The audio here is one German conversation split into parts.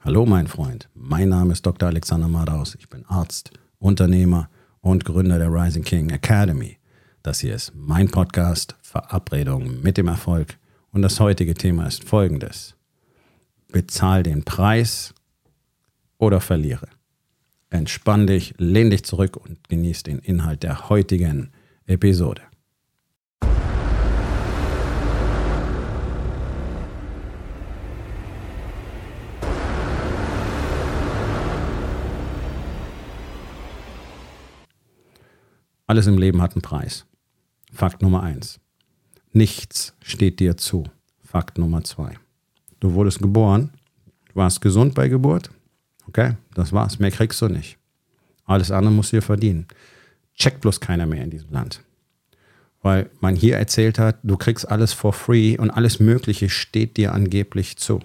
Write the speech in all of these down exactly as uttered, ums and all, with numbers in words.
Hallo mein Freund, mein Name ist Doktor Alexander Madaus. Ich bin Arzt, Unternehmer und Gründer der Rising King Academy. Das hier ist mein Podcast Verabredung mit dem Erfolg und das heutige Thema ist folgendes. Bezahl den Preis oder verliere. Entspann dich, lehn dich zurück und genieß den Inhalt der heutigen Episode. Alles im Leben hat einen Preis. Fakt Nummer eins. Nichts steht dir zu. Fakt Nummer zwei. Du wurdest geboren, warst gesund bei Geburt. Okay, das war's. Mehr kriegst du nicht. Alles andere musst du dir verdienen. Checkt bloß keiner mehr in diesem Land. Weil man hier erzählt hat, du kriegst alles for free und alles Mögliche steht dir angeblich zu.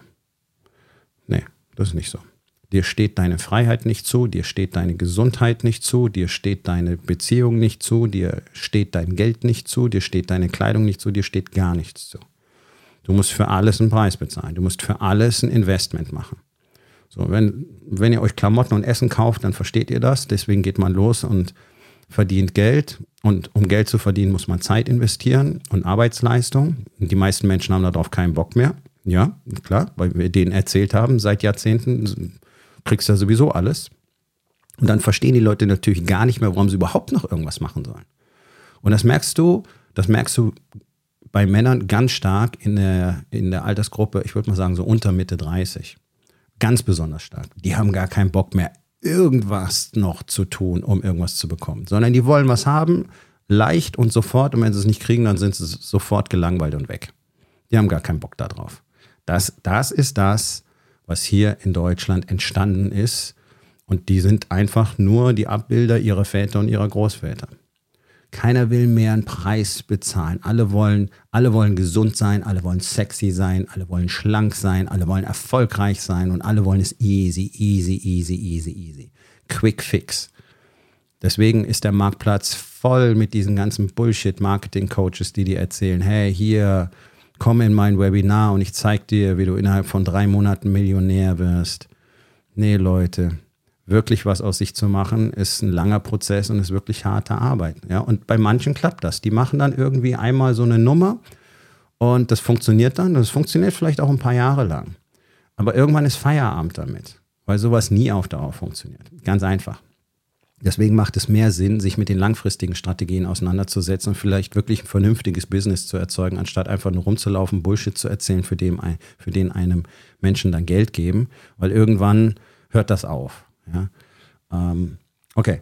Nee, das ist nicht so. Dir steht deine Freiheit nicht zu, dir steht deine Gesundheit nicht zu, dir steht deine Beziehung nicht zu, dir steht dein Geld nicht zu, dir steht deine Kleidung nicht zu, dir steht gar nichts zu. Du musst für alles einen Preis bezahlen, du musst für alles ein Investment machen. So, wenn, wenn ihr euch Klamotten und Essen kauft, dann versteht ihr das, deswegen geht man los und verdient Geld und um Geld zu verdienen, muss man Zeit investieren und Arbeitsleistung. Und die meisten Menschen haben darauf keinen Bock mehr. Ja, klar, weil wir denen erzählt haben, seit Jahrzehnten kriegst du ja sowieso alles. Und dann verstehen die Leute natürlich gar nicht mehr, warum sie überhaupt noch irgendwas machen sollen. Und das merkst du, das merkst du bei Männern ganz stark in der, in der Altersgruppe, ich würde mal sagen so unter Mitte dreißig. Ganz besonders stark. Die haben gar keinen Bock mehr, irgendwas noch zu tun, um irgendwas zu bekommen. Sondern die wollen was haben, leicht und sofort. Und wenn sie es nicht kriegen, dann sind sie sofort gelangweilt und weg. Die haben gar keinen Bock darauf. Das, das ist das, was hier in Deutschland entstanden ist. Und die sind einfach nur die Abbilder ihrer Väter und ihrer Großväter. Keiner will mehr einen Preis bezahlen. Alle wollen, alle wollen gesund sein, alle wollen sexy sein, alle wollen schlank sein, alle wollen erfolgreich sein und alle wollen es easy, easy, easy, easy, easy. Quick fix. Deswegen ist der Marktplatz voll mit diesen ganzen Bullshit-Marketing-Coaches, die dir erzählen, hey, hier, komm in mein Webinar und ich zeig dir, wie du innerhalb von drei Monaten Millionär wirst. Nee, Leute, wirklich was aus sich zu machen, ist ein langer Prozess und ist wirklich harte Arbeit. Ja, und bei manchen klappt das. Die machen dann irgendwie einmal so eine Nummer und das funktioniert dann. Das funktioniert vielleicht auch ein paar Jahre lang. Aber irgendwann ist Feierabend damit, weil sowas nie auf Dauer funktioniert. Ganz einfach. Deswegen macht es mehr Sinn, sich mit den langfristigen Strategien auseinanderzusetzen und vielleicht wirklich ein vernünftiges Business zu erzeugen, anstatt einfach nur rumzulaufen, Bullshit zu erzählen, für den, für den einem Menschen dann Geld geben, weil irgendwann hört das auf. Ja? Ähm, okay.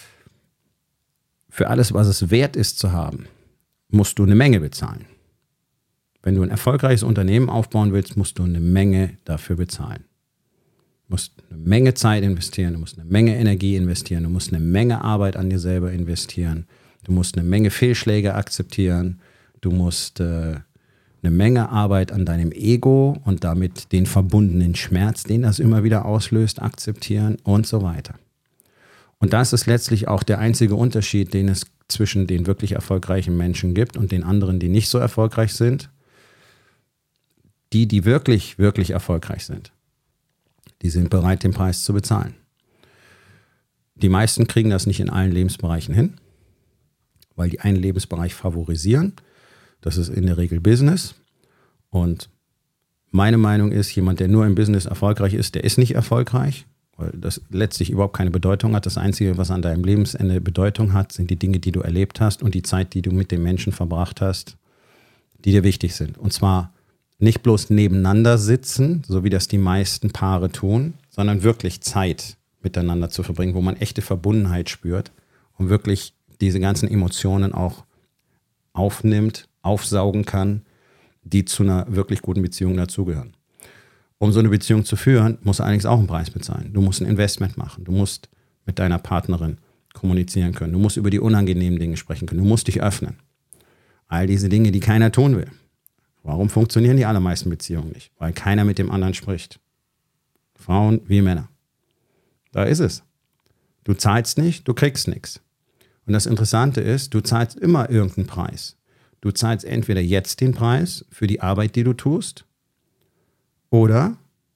Für alles, was es wert ist zu haben, musst du eine Menge bezahlen. Wenn du ein erfolgreiches Unternehmen aufbauen willst, musst du eine Menge dafür bezahlen. Du musst eine Menge Zeit investieren, du musst eine Menge Energie investieren, du musst eine Menge Arbeit an dir selber investieren, du musst eine Menge Fehlschläge akzeptieren, du musst äh, eine Menge Arbeit an deinem Ego und damit den verbundenen Schmerz, den das immer wieder auslöst, akzeptieren und so weiter. Und das ist letztlich auch der einzige Unterschied, den es zwischen den wirklich erfolgreichen Menschen gibt und den anderen, die nicht so erfolgreich sind. Die, die wirklich, wirklich erfolgreich sind, die sind bereit, den Preis zu bezahlen. Die meisten kriegen das nicht in allen Lebensbereichen hin, weil die einen Lebensbereich favorisieren. Das ist in der Regel Business. Und meine Meinung ist, jemand, der nur im Business erfolgreich ist, der ist nicht erfolgreich, weil das letztlich überhaupt keine Bedeutung hat. Das Einzige, was an deinem Lebensende Bedeutung hat, sind die Dinge, die du erlebt hast und die Zeit, die du mit den Menschen verbracht hast, die dir wichtig sind. Und zwar nicht bloß nebeneinander sitzen, so wie das die meisten Paare tun, sondern wirklich Zeit miteinander zu verbringen, wo man echte Verbundenheit spürt und wirklich diese ganzen Emotionen auch aufnimmt, aufsaugen kann, die zu einer wirklich guten Beziehung dazugehören. Um so eine Beziehung zu führen, musst du allerdings auch einen Preis bezahlen. Du musst ein Investment machen. Du musst mit deiner Partnerin kommunizieren können. Du musst über die unangenehmen Dinge sprechen können. Du musst dich öffnen. All diese Dinge, die keiner tun will. Warum funktionieren die allermeisten Beziehungen nicht? Weil keiner mit dem anderen spricht. Frauen wie Männer. Da ist es. Du zahlst nicht, du kriegst nichts. Und das Interessante ist, du zahlst immer irgendeinen Preis. Du zahlst entweder jetzt den Preis für die Arbeit, die du tust, oder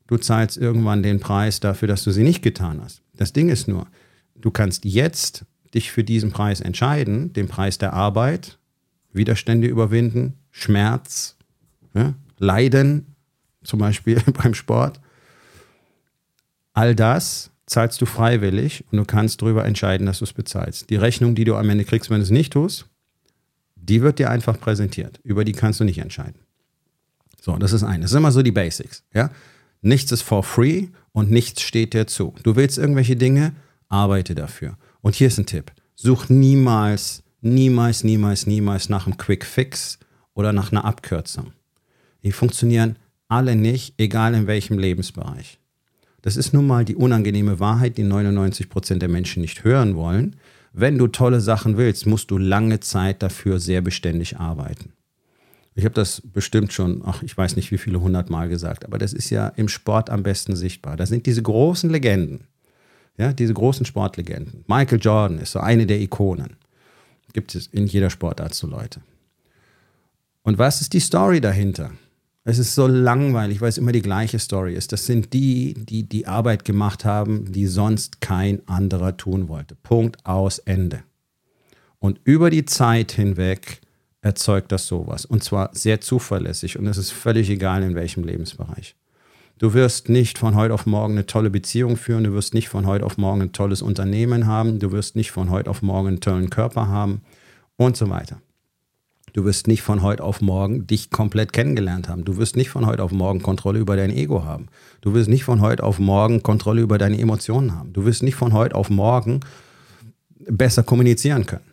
du zahlst irgendwann den Preis dafür, dass du sie nicht getan hast. Das Ding ist nur, du kannst jetzt dich für diesen Preis entscheiden, den Preis der Arbeit, Widerstände überwinden, Schmerz, ja, Leiden, zum Beispiel beim Sport. All das zahlst du freiwillig und du kannst darüber entscheiden, dass du es bezahlst. Die Rechnung, die du am Ende kriegst, wenn du es nicht tust, die wird dir einfach präsentiert. Über die kannst du nicht entscheiden. So, das ist eine. Das sind immer so die Basics. Ja? Nichts ist for free und nichts steht dir zu. Du willst irgendwelche Dinge, arbeite dafür. Und hier ist ein Tipp. Such niemals, niemals, niemals, niemals nach einem Quick Fix oder nach einer Abkürzung. Die funktionieren alle nicht, egal in welchem Lebensbereich. Das ist nun mal die unangenehme Wahrheit, die neunundneunzig Prozent der Menschen nicht hören wollen. Wenn du tolle Sachen willst, musst du lange Zeit dafür sehr beständig arbeiten. Ich habe das bestimmt schon, ach, ich weiß nicht wie viele hundert Mal gesagt, aber das ist ja im Sport am besten sichtbar. Das sind diese großen Legenden, ja, diese großen Sportlegenden. Michael Jordan ist so eine der Ikonen. Gibt es in jeder Sportart so Leute. Und was ist die Story dahinter? Es ist so langweilig, weil es immer die gleiche Story ist. Das sind die, die die Arbeit gemacht haben, die sonst kein anderer tun wollte. Punkt, aus, Ende. Und über die Zeit hinweg erzeugt das sowas. Und zwar sehr zuverlässig. Und es ist völlig egal, in welchem Lebensbereich. Du wirst nicht von heute auf morgen eine tolle Beziehung führen. Du wirst nicht von heute auf morgen ein tolles Unternehmen haben. Du wirst nicht von heute auf morgen einen tollen Körper haben und so weiter. Du wirst nicht von heute auf morgen dich komplett kennengelernt haben. Du wirst nicht von heute auf morgen Kontrolle über dein Ego haben. Du wirst nicht von heute auf morgen Kontrolle über deine Emotionen haben. Du wirst nicht von heute auf morgen besser kommunizieren können.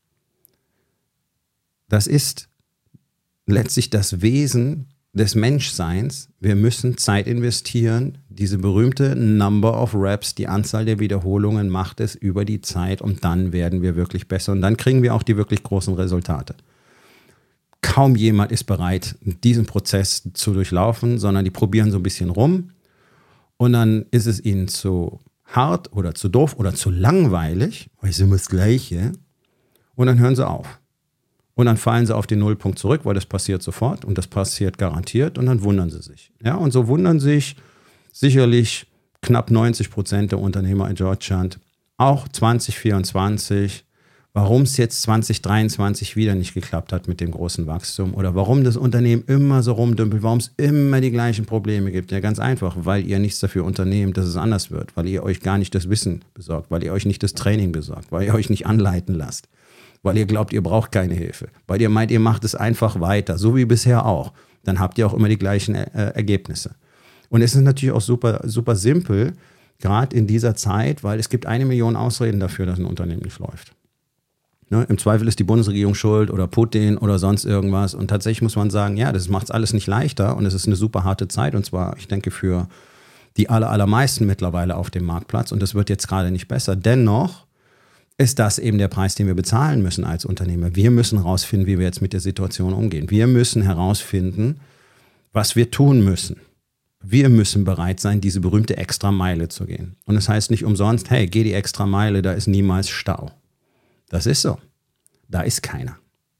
Das ist letztlich das Wesen des Menschseins. Wir müssen Zeit investieren. Diese berühmte Number of Reps, die Anzahl der Wiederholungen macht es über die Zeit und dann werden wir wirklich besser. Und dann kriegen wir auch die wirklich großen Resultate. Kaum jemand ist bereit, diesen Prozess zu durchlaufen, sondern die probieren so ein bisschen rum und dann ist es ihnen zu hart oder zu doof oder zu langweilig, weil es immer das Gleiche, und dann hören sie auf. Und dann fallen sie auf den Nullpunkt zurück, weil das passiert sofort und das passiert garantiert und dann wundern sie sich. Ja, und so wundern sich sicherlich knapp neunzig Prozent der Unternehmer in Deutschland, auch zwanzig vierundzwanzig, warum es jetzt zwanzig dreiundzwanzig wieder nicht geklappt hat mit dem großen Wachstum oder warum das Unternehmen immer so rumdümpelt, warum es immer die gleichen Probleme gibt. Ja, ganz einfach, weil ihr nichts dafür unternehmt, dass es anders wird, weil ihr euch gar nicht das Wissen besorgt, weil ihr euch nicht das Training besorgt, weil ihr euch nicht anleiten lasst, weil ihr glaubt, ihr braucht keine Hilfe, weil ihr meint, ihr macht es einfach weiter, so wie bisher auch. Dann habt ihr auch immer die gleichen äh, Ergebnisse. Und es ist natürlich auch super, super simpel, gerade in dieser Zeit, weil es gibt eine Million Ausreden dafür, dass ein Unternehmen nicht läuft. Ne, im Zweifel ist die Bundesregierung schuld oder Putin oder sonst irgendwas. Und tatsächlich muss man sagen, ja, das macht es alles nicht leichter und es ist eine super harte Zeit. Und zwar, ich denke, für die aller, allermeisten mittlerweile auf dem Marktplatz. Und das wird jetzt gerade nicht besser. Dennoch ist das eben der Preis, den wir bezahlen müssen als Unternehmer. Wir müssen herausfinden, wie wir jetzt mit der Situation umgehen. Wir müssen herausfinden, was wir tun müssen. Wir müssen bereit sein, diese berühmte Extrameile zu gehen. Und das heißt nicht umsonst, hey, geh die Extrameile, da ist niemals Stau. Das ist so. Da ist keiner.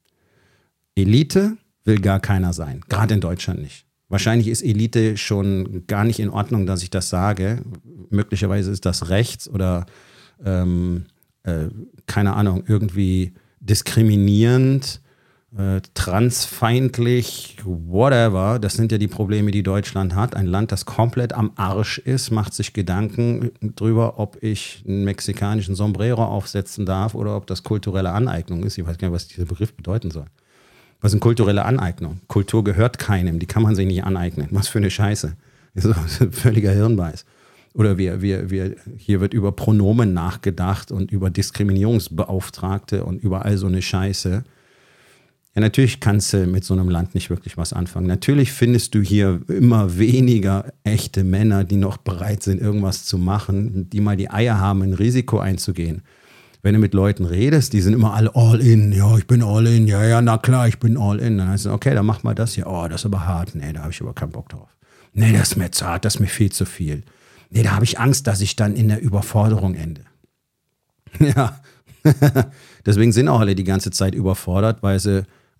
Elite will gar keiner sein. Gerade in Deutschland nicht. Wahrscheinlich ist Elite schon gar nicht in Ordnung, dass ich das sage. Möglicherweise ist das rechts oder ähm, äh, keine Ahnung, irgendwie diskriminierend, äh, transfeindlich, whatever. Das sind ja die Probleme, die Deutschland hat. Ein Land, das komplett am Arsch ist, macht sich Gedanken drüber, ob ich einen mexikanischen Sombrero aufsetzen darf oder ob das kulturelle Aneignung ist. Ich weiß gar nicht, was dieser Begriff bedeuten soll. Was ist eine kulturelle Aneignung? Kultur gehört keinem, die kann man sich nicht aneignen. Was für eine Scheiße. Das ist ein völliger Hirnbeiß. Oder wir, wir, wir, hier wird über Pronomen nachgedacht und über Diskriminierungsbeauftragte und über all so eine Scheiße. Ja, natürlich kannst du mit so einem Land nicht wirklich was anfangen. Natürlich findest du hier immer weniger echte Männer, die noch bereit sind, irgendwas zu machen, die mal die Eier haben, ein Risiko einzugehen. Wenn du mit Leuten redest, die sind immer alle all in. Ja, ich bin all in. Ja, ja, na klar, ich bin all in. Dann heißt es, okay, dann mach mal das hier. Oh, das ist aber hart. Nee, da habe ich aber keinen Bock drauf. Nee, das ist mir zu hart, das ist mir viel zu viel. Nee, da habe ich Angst, dass ich dann in der Überforderung ende. Ja, deswegen sind auch alle die ganze Zeit überfordert, weil sie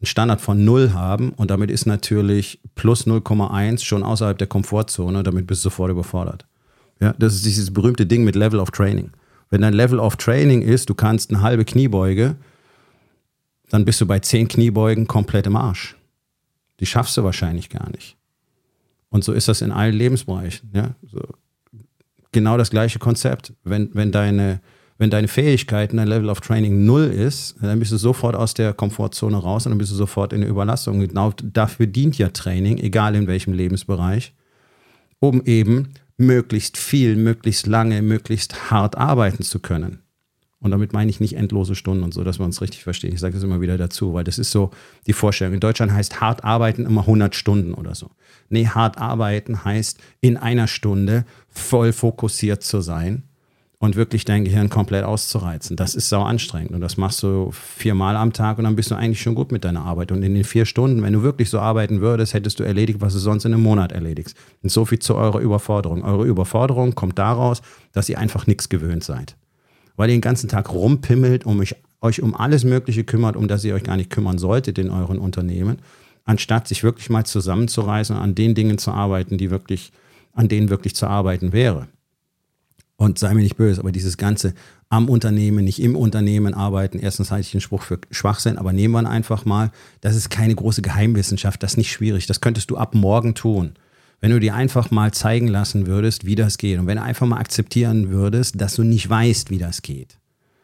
einen Standard von null haben und damit ist natürlich plus null Komma eins schon außerhalb der Komfortzone, damit bist du sofort überfordert. Ja, das ist dieses berühmte Ding mit Level of Training. Wenn dein Level of Training ist, du kannst eine halbe Kniebeuge, dann bist du bei zehn Kniebeugen komplett im Arsch. Die schaffst du wahrscheinlich gar nicht. Und so ist das in allen Lebensbereichen. Ja? So, genau das gleiche Konzept. Wenn, wenn, deine, wenn deine Fähigkeiten, dein Level of Training null ist, dann bist du sofort aus der Komfortzone raus und dann bist du sofort in der Überlastung. Genau dafür dient ja Training, egal in welchem Lebensbereich, um eben möglichst viel, möglichst lange, möglichst hart arbeiten zu können. Und damit meine ich nicht endlose Stunden und so, dass wir uns richtig verstehen. Ich sage das immer wieder dazu, weil das ist so die Vorstellung. In Deutschland heißt hart arbeiten immer hundert Stunden oder so. Nee, hart arbeiten heißt in einer Stunde voll fokussiert zu sein und wirklich dein Gehirn komplett auszureizen. Das ist sau anstrengend und das machst du viermal am Tag und dann bist du eigentlich schon gut mit deiner Arbeit. Und in den vier Stunden, wenn du wirklich so arbeiten würdest, hättest du erledigt, was du sonst in einem Monat erledigst. Und so viel zu eurer Überforderung. Eure Überforderung kommt daraus, dass ihr einfach nichts gewöhnt seid. Weil ihr den ganzen Tag rumpimmelt und euch, euch um alles Mögliche kümmert, um das ihr euch gar nicht kümmern solltet in euren Unternehmen, anstatt sich wirklich mal zusammenzureißen und an den Dingen zu arbeiten, die wirklich, an denen wirklich zu arbeiten wäre. Und sei mir nicht böse, aber dieses ganze am Unternehmen, nicht im Unternehmen arbeiten, erstens halte ich den Spruch für Schwachsinn, aber nehmen wir ihn einfach mal, das ist keine große Geheimwissenschaft, das ist nicht schwierig, das könntest du ab morgen tun. Wenn du dir einfach mal zeigen lassen würdest, wie das geht und wenn du einfach mal akzeptieren würdest, dass du nicht weißt, wie das geht,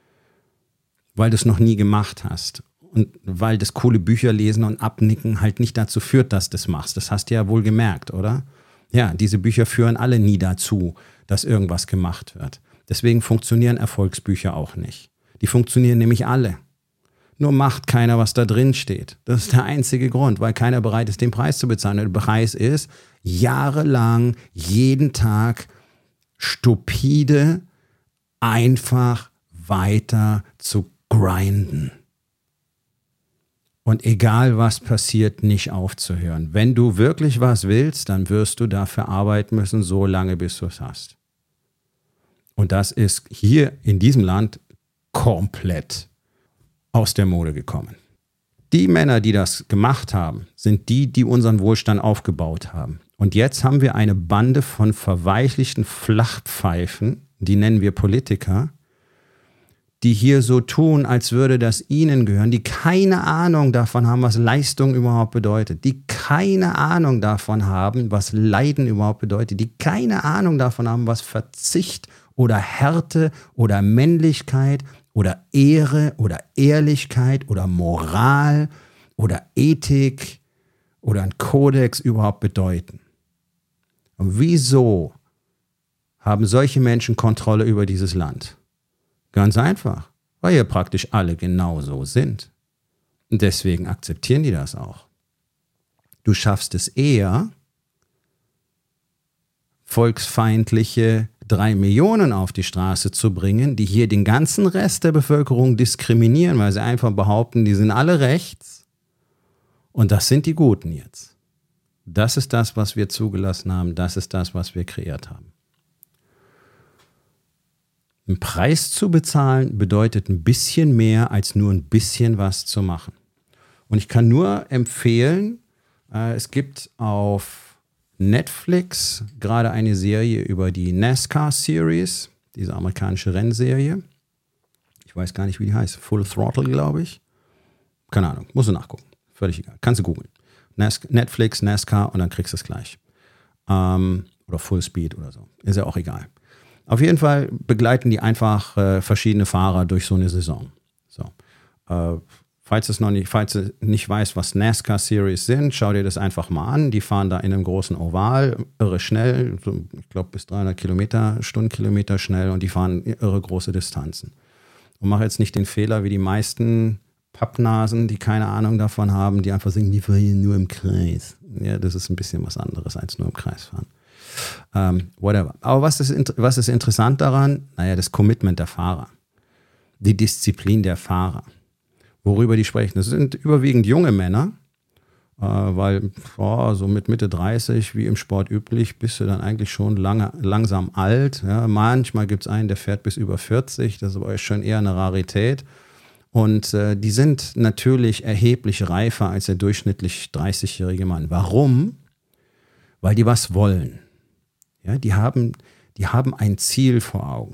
weil du es noch nie gemacht hast und weil das coole Bücher lesen und abnicken halt nicht dazu führt, dass du das machst. Das hast du ja wohl gemerkt, oder? Ja, diese Bücher führen alle nie dazu, dass irgendwas gemacht wird. Deswegen funktionieren Erfolgsbücher auch nicht. Die funktionieren nämlich alle. Nur macht keiner, was da drin steht. Das ist der einzige Grund, weil keiner bereit ist, den Preis zu bezahlen. Der Preis ist, jahrelang, jeden Tag, stupide, einfach weiter zu grinden. Und egal was passiert, nicht aufzuhören. Wenn du wirklich was willst, dann wirst du dafür arbeiten müssen, so lange bis du es hast. Und das ist hier in diesem Land komplett aus der Mode gekommen. Die Männer, die das gemacht haben, sind die, die unseren Wohlstand aufgebaut haben. Und jetzt haben wir eine Bande von verweichlichten Flachpfeifen, die nennen wir Politiker, die hier so tun, als würde das ihnen gehören, die keine Ahnung davon haben, was Leistung überhaupt bedeutet, die keine Ahnung davon haben, was Leiden überhaupt bedeutet, die keine Ahnung davon haben, was Verzicht oder Härte oder Männlichkeit oder Ehre oder Ehrlichkeit oder Moral oder Ethik oder ein Kodex überhaupt bedeuten. Und wieso haben solche Menschen Kontrolle über dieses Land? Ganz einfach, weil hier praktisch alle genauso sind. Und deswegen akzeptieren die das auch. Du schaffst es eher, volksfeindliche drei Millionen auf die Straße zu bringen, die hier den ganzen Rest der Bevölkerung diskriminieren, weil sie einfach behaupten, die sind alle rechts und das sind die Guten jetzt. Das ist das, was wir zugelassen haben, das ist das, was wir kreiert haben. Einen Preis zu bezahlen bedeutet ein bisschen mehr, als nur ein bisschen was zu machen. Und ich kann nur empfehlen, äh, es gibt auf Netflix gerade eine Serie über die NASCAR Series, diese amerikanische Rennserie. Ich weiß gar nicht, wie die heißt. Full Throttle, glaube ich. Keine Ahnung, musst du nachgucken. Völlig egal. Kannst du googeln. Nas- Netflix, NASCAR und dann kriegst du es gleich. Ähm, oder Full Speed oder so. Ist ja auch egal. Auf jeden Fall begleiten die einfach äh, verschiedene Fahrer durch so eine Saison. So. Äh, Falls es noch nicht, falls du nicht weißt, was NASCAR Series sind, schau dir das einfach mal an. Die fahren da in einem großen Oval, irre schnell, so, ich glaube bis dreihundert Kilometer, Stundenkilometer schnell und die fahren irre große Distanzen. Und mach jetzt nicht den Fehler wie die meisten Pappnasen, die keine Ahnung davon haben, die einfach sagen, die fahren hier nur im Kreis. Ja, das ist ein bisschen was anderes als nur im Kreis fahren. Ähm, whatever. Aber was ist, was ist interessant daran? Naja, das Commitment der Fahrer. Die Disziplin der Fahrer. Worüber die sprechen. Das sind überwiegend junge Männer, äh, weil oh, so mit Mitte dreißig, wie im Sport üblich, bist du dann eigentlich schon lange, langsam alt. Ja. Manchmal gibt es einen, der fährt bis über vierzig, das ist aber schon eher eine Rarität. Und äh, die sind natürlich erheblich reifer als der durchschnittlich dreißigjährige Mann. Warum? Weil die was wollen. Ja, die haben, die haben ein Ziel vor Augen.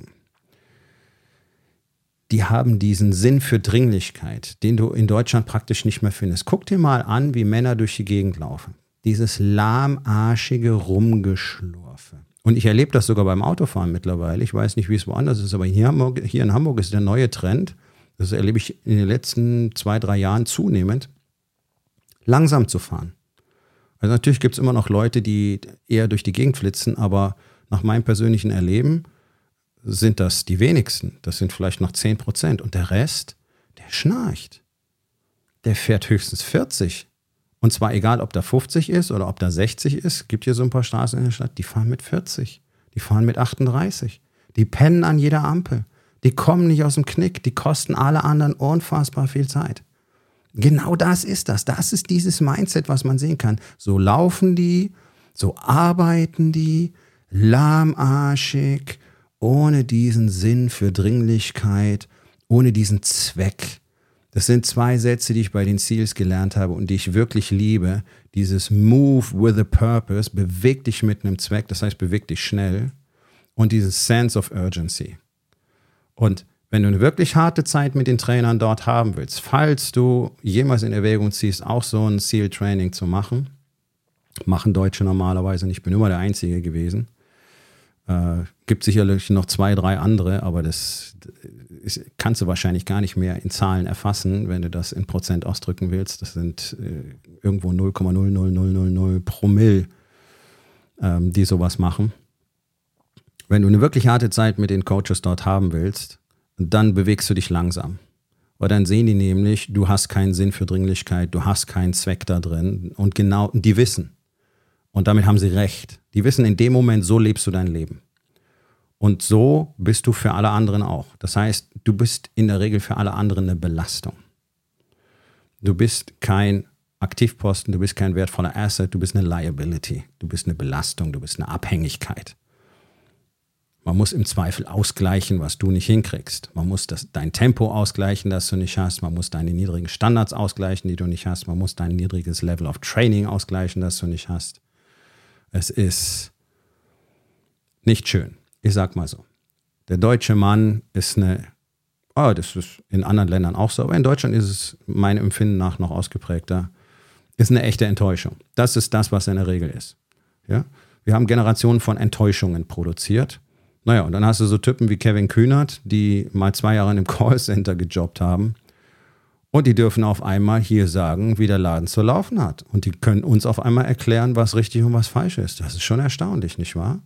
Die haben diesen Sinn für Dringlichkeit, den du in Deutschland praktisch nicht mehr findest. Guck dir mal an, wie Männer durch die Gegend laufen. Dieses lahmarschige Rumgeschlurfe. Und ich erlebe das sogar beim Autofahren mittlerweile. Ich weiß nicht, wie es woanders ist, aber hier, Hamburg, hier in Hamburg ist der neue Trend, das erlebe ich in den letzten zwei, drei Jahren zunehmend, langsam zu fahren. Also natürlich gibt es immer noch Leute, die eher durch die Gegend flitzen, aber nach meinem persönlichen Erleben sind das die wenigsten. Das sind vielleicht noch zehn Prozent. Und der Rest, der schnarcht. Der fährt höchstens vierzig. Und zwar egal, ob da fünfzig ist oder ob da sechzig ist. Gibt hier so ein paar Straßen in der Stadt, die fahren mit vierzig. Die fahren mit achtunddreißig. Die pennen an jeder Ampel. Die kommen nicht aus dem Knick. Die kosten alle anderen unfassbar viel Zeit. Genau das ist das. Das ist dieses Mindset, was man sehen kann. So laufen die, so arbeiten die, lahmarschig, ohne diesen Sinn für Dringlichkeit, ohne diesen Zweck. Das sind zwei Sätze, die ich bei den SEALs gelernt habe und die ich wirklich liebe. Dieses Move with a Purpose, beweg dich mit einem Zweck, das heißt, beweg dich schnell. Und dieses Sense of Urgency. Und wenn du eine wirklich harte Zeit mit den Trainern dort haben willst, falls du jemals in Erwägung ziehst, auch so ein SEAL-Training zu machen, machen Deutsche normalerweise nicht, ich bin immer der Einzige gewesen. Äh, gibt sicherlich noch zwei, drei andere, aber das ist, kannst du wahrscheinlich gar nicht mehr in Zahlen erfassen, wenn du das in Prozent ausdrücken willst. Das sind äh, irgendwo null Komma null null null null null Promille, ähm, die sowas machen. Wenn du eine wirklich harte Zeit mit den Coaches dort haben willst, dann bewegst du dich langsam. Weil dann sehen die nämlich, du hast keinen Sinn für Dringlichkeit, du hast keinen Zweck da drin. Und genau, die wissen. Und damit haben sie recht. Die wissen in dem Moment, so lebst du dein Leben. Und so bist du für alle anderen auch. Das heißt, du bist in der Regel für alle anderen eine Belastung. Du bist kein Aktivposten, du bist kein wertvoller Asset, du bist eine Liability. Du bist eine Belastung, du bist eine Abhängigkeit. Man muss im Zweifel ausgleichen, was du nicht hinkriegst. Man muss das, dein Tempo ausgleichen, das du nicht hast. Man muss deine niedrigen Standards ausgleichen, die du nicht hast. Man muss dein niedriges Level of Training ausgleichen, das du nicht hast. Es ist nicht schön. Ich sag mal so. Der deutsche Mann ist eine, oh, das ist in anderen Ländern auch so, aber in Deutschland ist es meinem Empfinden nach noch ausgeprägter, ist eine echte Enttäuschung. Das ist das, was in der Regel ist. Ja? Wir haben Generationen von Enttäuschungen produziert. Naja, und dann hast du so Typen wie Kevin Kühnert, die mal zwei Jahre in einem Callcenter gejobbt haben. Und die dürfen auf einmal hier sagen, wie der Laden zu laufen hat. Und die können uns auf einmal erklären, was richtig und was falsch ist. Das ist schon erstaunlich, nicht wahr?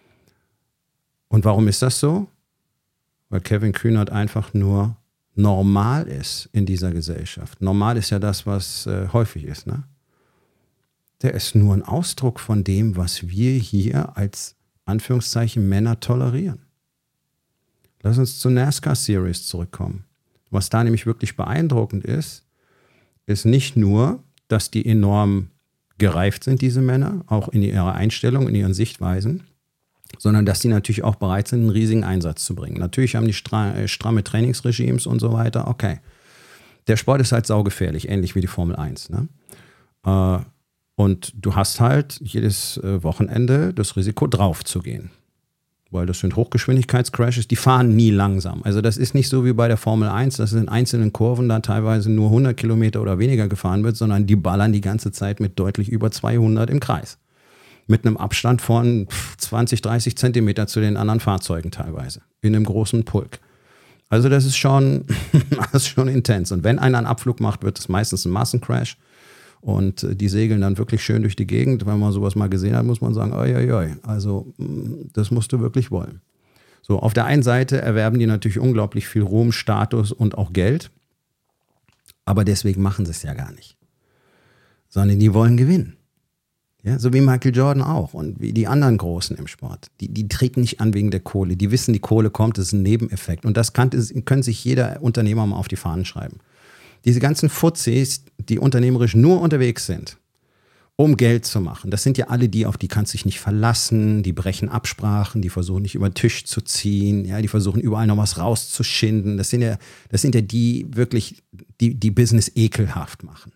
Und warum ist das so? Weil Kevin Kühnert einfach nur normal ist in dieser Gesellschaft. Normal ist ja das, was äh, häufig ist, ne? Der ist nur ein Ausdruck von dem, was wir hier als Anführungszeichen Männer tolerieren. Lass uns zur NASCAR-Series zurückkommen. Was da nämlich wirklich beeindruckend ist, ist nicht nur, dass die enorm gereift sind, diese Männer, auch in ihrer Einstellung, in ihren Sichtweisen, sondern dass die natürlich auch bereit sind, einen riesigen Einsatz zu bringen. Natürlich haben die stra- stramme Trainingsregimes und so weiter, okay. Der Sport ist halt saugefährlich, ähnlich wie die Formel eins, ne? Äh, Und du hast halt jedes Wochenende das Risiko, drauf zu gehen. Weil das sind Hochgeschwindigkeitscrashes, die fahren nie langsam. Also das ist nicht so wie bei der Formel eins, dass in einzelnen Kurven da teilweise nur hundert Kilometer oder weniger gefahren wird, sondern die ballern die ganze Zeit mit deutlich über zweihundert im Kreis. Mit einem Abstand von zwanzig, dreißig Zentimeter zu den anderen Fahrzeugen teilweise. In einem großen Pulk. Also das ist schon, das ist schon intens. Und wenn einer einen Abflug macht, wird es meistens ein Massencrash. Und die segeln dann wirklich schön durch die Gegend. Wenn man sowas mal gesehen hat, muss man sagen, oi, oi, oi. Also das musst du wirklich wollen. So, auf der einen Seite erwerben die natürlich unglaublich viel Ruhm, Status und auch Geld. Aber deswegen machen sie es ja gar nicht. Sondern die wollen gewinnen. Ja, so wie Michael Jordan auch und wie die anderen Großen im Sport. Die, die treten nicht an wegen der Kohle. Die wissen, die Kohle kommt, das ist ein Nebeneffekt. Und das kann, können sich jeder Unternehmer mal auf die Fahnen schreiben. Diese ganzen Fuzis, die unternehmerisch nur unterwegs sind um Geld zu machen. Das sind ja alle die, auf die kannst du dich nicht verlassen, die brechen Absprachen, die versuchen nicht über den Tisch zu ziehen, ja, die versuchen überall noch was rauszuschinden. Das sind ja, das sind ja die wirklich, die, die Business ekelhaft machen.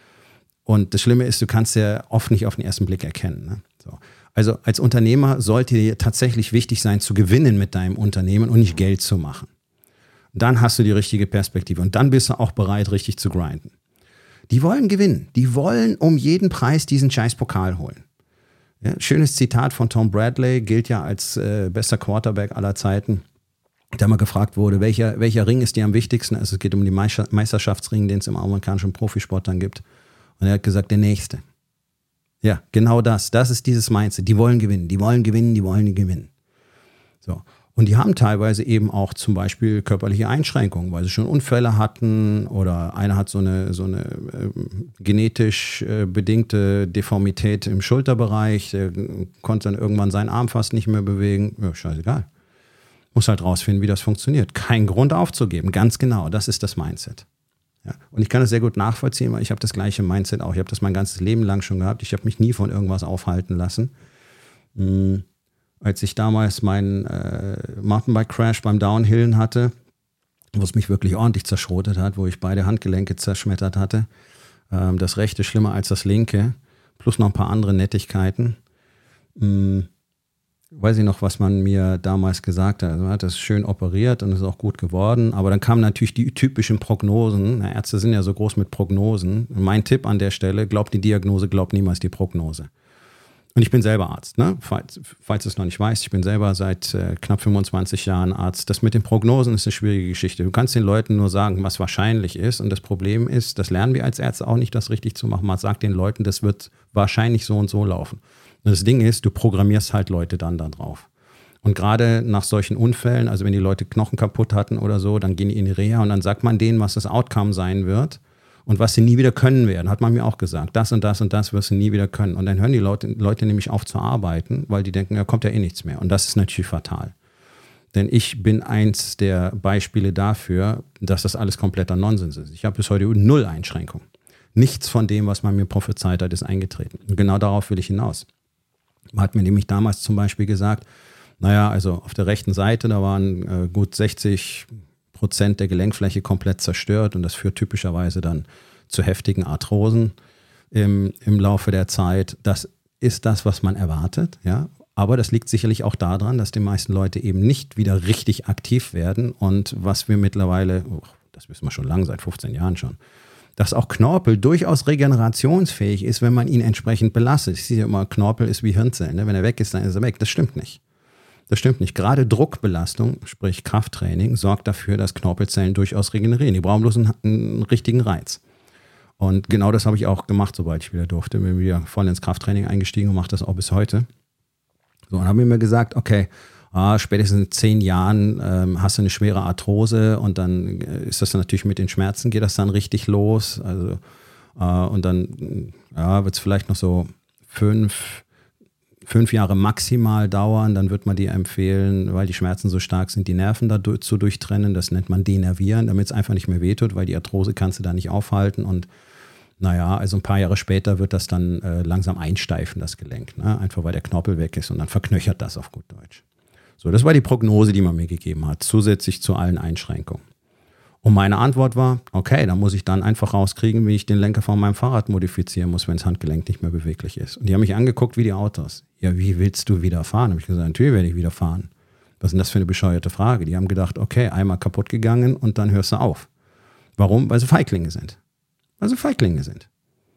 Und das Schlimme ist, du kannst ja oft nicht auf den ersten Blick erkennen. Ne? So. Also als Unternehmer sollte dir tatsächlich wichtig sein, zu gewinnen mit deinem Unternehmen und nicht Geld zu machen. Dann hast du die richtige Perspektive und dann bist du auch bereit, richtig zu grinden. Die wollen gewinnen. Die wollen um jeden Preis diesen scheiß Pokal holen. Ja, schönes Zitat von Tom Bradley, gilt ja als äh, bester Quarterback aller Zeiten, der mal gefragt wurde, welcher, welcher Ring ist dir am wichtigsten? Also es geht um den Meisterschaftsring, den es im amerikanischen Profisport dann gibt. Und er hat gesagt, der nächste. Ja, genau das. Das ist dieses Mindset. Die wollen gewinnen, die wollen gewinnen, die wollen gewinnen. So. Und die haben teilweise eben auch zum Beispiel körperliche Einschränkungen, weil sie schon Unfälle hatten oder einer hat so eine, so eine äh, genetisch äh, bedingte Deformität im Schulterbereich, der konnte dann irgendwann seinen Arm fast nicht mehr bewegen. Ja, scheißegal. Muss halt rausfinden, wie das funktioniert. Kein Grund aufzugeben, ganz genau, das ist das Mindset. Ja. Und ich kann das sehr gut nachvollziehen, weil ich habe das gleiche Mindset auch. Ich habe das mein ganzes Leben lang schon gehabt. Ich habe mich nie von irgendwas aufhalten lassen. Hm. Als ich damals meinen äh, Mountainbike-Crash beim Downhillen hatte, wo es mich wirklich ordentlich zerschrotet hat, wo ich beide Handgelenke zerschmettert hatte, ähm, das rechte schlimmer als das linke, plus noch ein paar andere Nettigkeiten. Hm, weiß ich noch, was man mir damals gesagt hat. Also man hat das schön operiert und ist auch gut geworden, aber dann kamen natürlich die typischen Prognosen. Na, Ärzte sind ja so groß mit Prognosen. Mein Tipp an der Stelle, glaubt die Diagnose, glaubt niemals die Prognose. Und ich bin selber Arzt, ne? falls, falls du es noch nicht weißt, ich bin selber seit äh, knapp fünfundzwanzig Jahren Arzt. Das mit den Prognosen ist eine schwierige Geschichte. Du kannst den Leuten nur sagen, was wahrscheinlich ist. Und das Problem ist, das lernen wir als Ärzte auch nicht, das richtig zu machen. Man sagt den Leuten, das wird wahrscheinlich so und so laufen. Und das Ding ist, du programmierst halt Leute dann da drauf. Und gerade nach solchen Unfällen, also wenn die Leute Knochen kaputt hatten oder so, dann gehen die in die Reha und dann sagt man denen, was das Outcome sein wird. Und was sie nie wieder können werden, hat man mir auch gesagt. Das und das und das wirst du nie wieder können. Und dann hören die Leute, Leute nämlich auf zu arbeiten, weil die denken, ja, kommt ja eh nichts mehr. Und das ist natürlich fatal. Denn ich bin eins der Beispiele dafür, dass das alles kompletter Nonsens ist. Ich habe bis heute null Einschränkung. Nichts von dem, was man mir prophezeit hat, ist eingetreten. Und genau darauf will ich hinaus. Man hat mir nämlich damals zum Beispiel gesagt, naja, also auf der rechten Seite, da waren äh, gut sechzig Prozent der Gelenkfläche komplett zerstört und das führt typischerweise dann zu heftigen Arthrosen im, im Laufe der Zeit. Das ist das, was man erwartet, ja. Aber das liegt sicherlich auch daran, dass die meisten Leute eben nicht wieder richtig aktiv werden und was wir mittlerweile, oh, das wissen wir schon lange, seit fünfzehn Jahren schon, dass auch Knorpel durchaus regenerationsfähig ist, wenn man ihn entsprechend belastet. Ich sehe immer, Knorpel ist wie Hirnzellen, ne? Wenn er weg ist, dann ist er weg. Das stimmt nicht. Das stimmt nicht. Gerade Druckbelastung, sprich Krafttraining, sorgt dafür, dass Knorpelzellen durchaus regenerieren. Die brauchen bloß einen, einen richtigen Reiz. Und genau das habe ich auch gemacht, sobald ich wieder durfte. Bin wieder voll ins Krafttraining eingestiegen und mache das auch bis heute. So, und habe mir gesagt, okay, ah, spätestens in zehn Jahren ähm, hast du eine schwere Arthrose und dann ist das dann natürlich mit den Schmerzen, geht das dann richtig los. Also, äh, und dann ja, wird es vielleicht noch so fünf fünf Jahre maximal dauern, dann wird man dir empfehlen, weil die Schmerzen so stark sind, die Nerven da durch, zu durchtrennen. Das nennt man denervieren, damit es einfach nicht mehr wehtut, weil die Arthrose kannst du da nicht aufhalten. Und naja, also ein paar Jahre später wird das dann äh, langsam einsteifen, das Gelenk. Ne? Einfach weil der Knorpel weg ist und dann verknöchert das auf gut Deutsch. So, das war die Prognose, die man mir gegeben hat, zusätzlich zu allen Einschränkungen. Und meine Antwort war, okay, dann muss ich dann einfach rauskriegen, wie ich den Lenker von meinem Fahrrad modifizieren muss, wenn das Handgelenk nicht mehr beweglich ist. Und die haben mich angeguckt wie die Autos. Ja, wie willst du wieder fahren? Habe ich gesagt, natürlich werde ich wieder fahren. Was ist denn das für eine bescheuerte Frage? Die haben gedacht, okay, einmal kaputt gegangen und dann hörst du auf. Warum? Weil sie Feiglinge sind. Weil sie Feiglinge sind.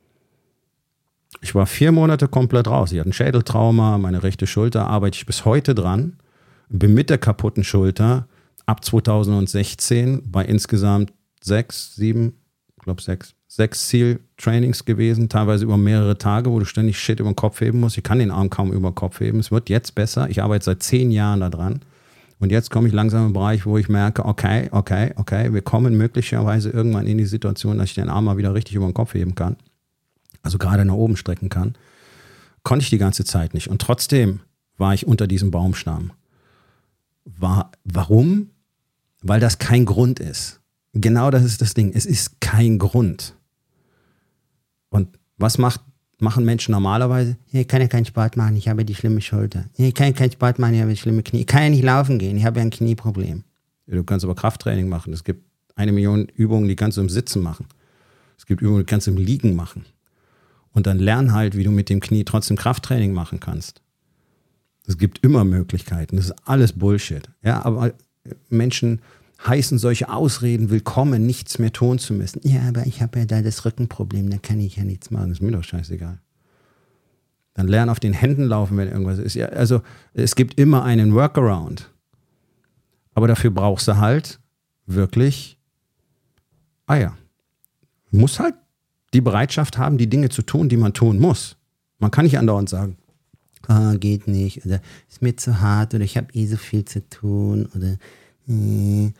Ich war vier Monate komplett raus. Ich hatte ein Schädeltrauma, meine rechte Schulter, arbeite ich bis heute dran. Bin mit der kaputten Schulter ab zweitausendsechzehn bei insgesamt sechs, sieben, ich glaube sechs, sechs Zieltrainings gewesen, teilweise über mehrere Tage, wo du ständig Shit über den Kopf heben musst. Ich kann den Arm kaum über den Kopf heben. Es wird jetzt besser. Ich arbeite seit zehn Jahren daran. Und jetzt komme ich langsam im Bereich, wo ich merke, okay, okay, okay, wir kommen möglicherweise irgendwann in die Situation, dass ich den Arm mal wieder richtig über den Kopf heben kann. Also gerade nach oben strecken kann. Konnte ich die ganze Zeit nicht. Und trotzdem war ich unter diesem Baumstamm. War, warum? Weil das kein Grund ist. Genau das ist das Ding. Es ist kein Grund. Und was macht machen Menschen normalerweise? Ja, ich kann ja keinen Sport machen, ich habe die schlimme Schulter. Ja, ich kann ja keinen Sport machen, ich habe die schlimme Knie. Ich kann ja nicht laufen gehen, ich habe ja ein Knieproblem. Ja, du kannst aber Krafttraining machen. Es gibt eine Million Übungen, die kannst du im Sitzen machen. Es gibt Übungen, die kannst du im Liegen machen. Und dann lern halt, wie du mit dem Knie trotzdem Krafttraining machen kannst. Es gibt immer Möglichkeiten. Das ist alles Bullshit. Ja, aber Menschen heißen solche Ausreden willkommen, nichts mehr tun zu müssen. Ja, aber ich habe ja da das Rückenproblem, da kann ich ja nichts machen. Das ist mir doch scheißegal. Dann lern auf den Händen laufen, wenn irgendwas ist. Ja, also es gibt immer einen Workaround. Aber dafür brauchst du halt wirklich Eier. Du musst halt die Bereitschaft haben, die Dinge zu tun, die man tun muss. Man kann nicht andauernd sagen, ah, geht nicht, oder ist mir zu hart, oder ich habe eh so viel zu tun, oder äh.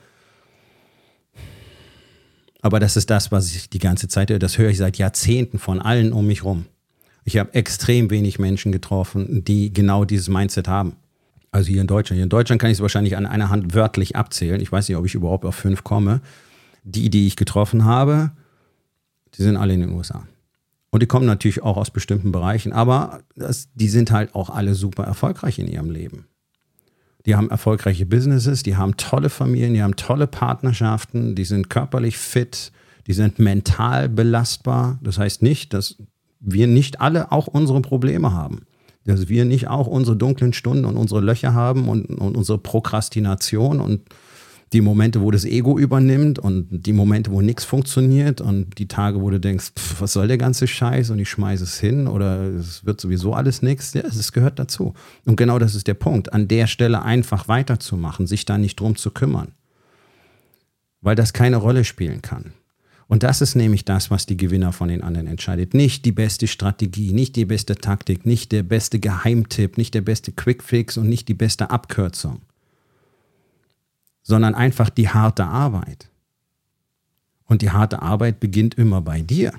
Aber das ist das, was ich die ganze Zeit höre. Das höre ich seit Jahrzehnten von allen um mich rum. Ich habe extrem wenig Menschen getroffen, die genau dieses Mindset haben. Also hier in Deutschland. Hier in Deutschland kann ich es wahrscheinlich an einer Hand wörtlich abzählen. Ich weiß nicht, ob ich überhaupt auf fünf komme. Die, die ich getroffen habe, die sind alle in den U S A. Und die kommen natürlich auch aus bestimmten Bereichen. Aber das, die sind halt auch alle super erfolgreich in ihrem Leben. Die haben erfolgreiche Businesses, die haben tolle Familien, die haben tolle Partnerschaften, die sind körperlich fit, die sind mental belastbar. Das heißt nicht, dass wir nicht alle auch unsere Probleme haben. Dass wir nicht auch unsere dunklen Stunden und unsere Löcher haben und, und unsere Prokrastination und die Momente, wo das Ego übernimmt und die Momente, wo nichts funktioniert und die Tage, wo du denkst, pff, was soll der ganze Scheiß und ich schmeiße es hin oder es wird sowieso alles nichts. Ja, es gehört dazu. Und genau das ist der Punkt. An der Stelle einfach weiterzumachen, sich da nicht drum zu kümmern. Weil das keine Rolle spielen kann. Und das ist nämlich das, was die Gewinner von den anderen entscheidet. Nicht die beste Strategie, nicht die beste Taktik, nicht der beste Geheimtipp, nicht der beste Quickfix und nicht die beste Abkürzung. Sondern einfach die harte Arbeit. Und die harte Arbeit beginnt immer bei dir.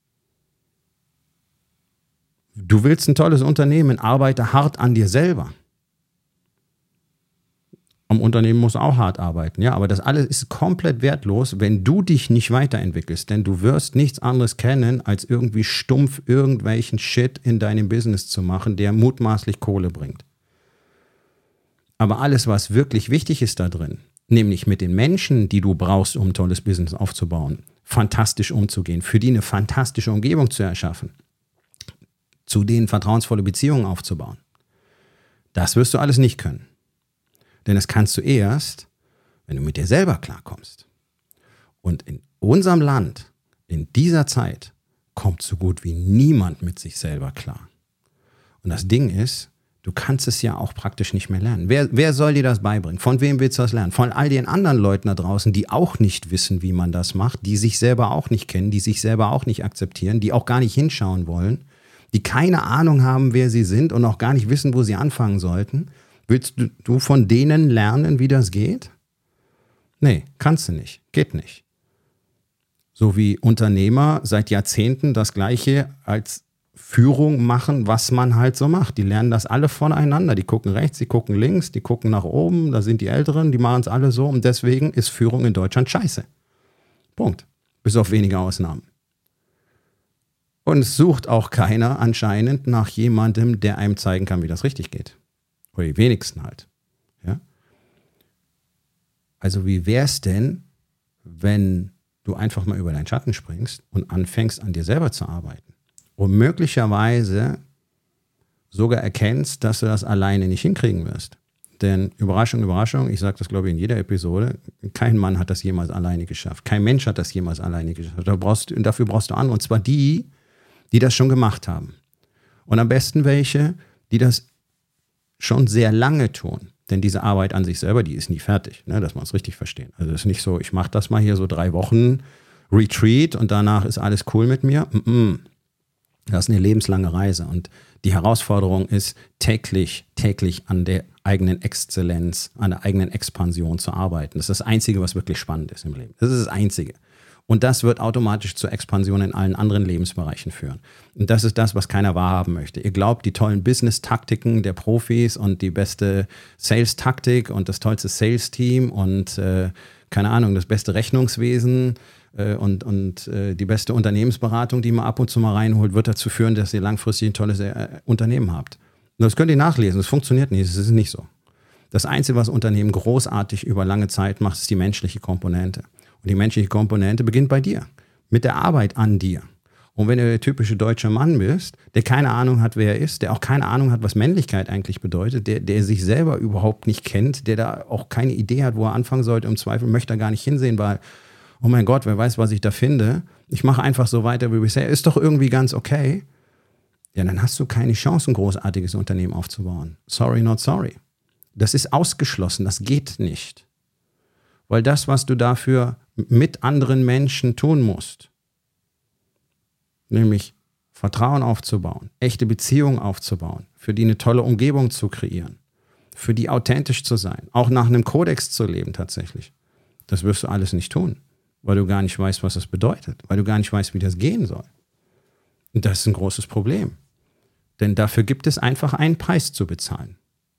Du willst ein tolles Unternehmen, arbeite hart an dir selber. Am Unternehmen muss auch hart arbeiten, ja, aber das alles ist komplett wertlos, wenn du dich nicht weiterentwickelst, denn du wirst nichts anderes kennen, als irgendwie stumpf irgendwelchen Shit in deinem Business zu machen, der mutmaßlich Kohle bringt. Aber alles, was wirklich wichtig ist da drin, nämlich mit den Menschen, die du brauchst, um ein tolles Business aufzubauen, fantastisch umzugehen, für die eine fantastische Umgebung zu erschaffen, zu denen vertrauensvolle Beziehungen aufzubauen. Das wirst du alles nicht können. Denn das kannst du erst, wenn du mit dir selber klarkommst. Und in unserem Land, in dieser Zeit, kommt so gut wie niemand mit sich selber klar. Und das Ding ist, du kannst es ja auch praktisch nicht mehr lernen. Wer, wer soll dir das beibringen? Von wem willst du das lernen? Von all den anderen Leuten da draußen, die auch nicht wissen, wie man das macht, die sich selber auch nicht kennen, die sich selber auch nicht akzeptieren, die auch gar nicht hinschauen wollen, die keine Ahnung haben, wer sie sind und auch gar nicht wissen, wo sie anfangen sollten. Willst du von denen lernen, wie das geht? Nee, kannst du nicht. Geht nicht. So wie Unternehmer seit Jahrzehnten das Gleiche als Führung machen, was man halt so macht. Die lernen das alle voneinander. Die gucken rechts, die gucken links, die gucken nach oben. Da sind die Älteren, die machen es alle so. Und deswegen ist Führung in Deutschland scheiße. Punkt. Bis auf wenige Ausnahmen. Und es sucht auch keiner anscheinend nach jemandem, der einem zeigen kann, wie das richtig geht. Oder die wenigsten halt. Ja? Also wie wäre es denn, wenn du einfach mal über deinen Schatten springst und anfängst, an dir selber zu arbeiten? Und möglicherweise sogar erkennst, dass du das alleine nicht hinkriegen wirst. Denn Überraschung, Überraschung, ich sage das glaube ich in jeder Episode, kein Mann hat das jemals alleine geschafft. Kein Mensch hat das jemals alleine geschafft. Da brauchst, dafür brauchst du andere. Und zwar die, die das schon gemacht haben. Und am besten welche, die das schon sehr lange tun. Denn diese Arbeit an sich selber, die ist nie fertig, ne, dass wir uns richtig verstehen. Also es ist nicht so, ich mache das mal hier so drei Wochen Retreat und danach ist alles cool mit mir. Mm-mm. Das ist eine lebenslange Reise und die Herausforderung ist, täglich, täglich an der eigenen Exzellenz, an der eigenen Expansion zu arbeiten. Das ist das Einzige, was wirklich spannend ist im Leben. Das ist das Einzige. Und das wird automatisch zur Expansion in allen anderen Lebensbereichen führen. Und das ist das, was keiner wahrhaben möchte. Ihr glaubt, die tollen Business-Taktiken der Profis und die beste Sales-Taktik und das tollste Sales-Team und äh, keine Ahnung, das beste Rechnungswesen äh, und, und äh, die beste Unternehmensberatung, die man ab und zu mal reinholt, wird dazu führen, dass ihr langfristig ein tolles äh, Unternehmen habt. Und das könnt ihr nachlesen, das funktioniert nicht, das ist nicht so. Das Einzige, was Unternehmen großartig über lange Zeit macht, ist die menschliche Komponente. Und die menschliche Komponente beginnt bei dir, mit der Arbeit an dir. Und wenn du der typische deutsche Mann bist, der keine Ahnung hat, wer er ist, der auch keine Ahnung hat, was Männlichkeit eigentlich bedeutet, der, der sich selber überhaupt nicht kennt, der da auch keine Idee hat, wo er anfangen sollte, im Zweifel möchte er gar nicht hinsehen, weil, oh mein Gott, wer weiß, was ich da finde. Ich mache einfach so weiter wie bisher, ist doch irgendwie ganz okay. Ja, dann hast du keine Chance, ein großartiges Unternehmen aufzubauen. Sorry, not sorry. Das ist ausgeschlossen, das geht nicht. Weil das, was du dafür mit anderen Menschen tun musst, nämlich Vertrauen aufzubauen, echte Beziehungen aufzubauen, für die eine tolle Umgebung zu kreieren, für die authentisch zu sein, auch nach einem Kodex zu leben tatsächlich. Das wirst du alles nicht tun, weil du gar nicht weißt, was das bedeutet, weil du gar nicht weißt, wie das gehen soll. Und das ist ein großes Problem. Denn dafür gibt es einfach einen Preis zu bezahlen.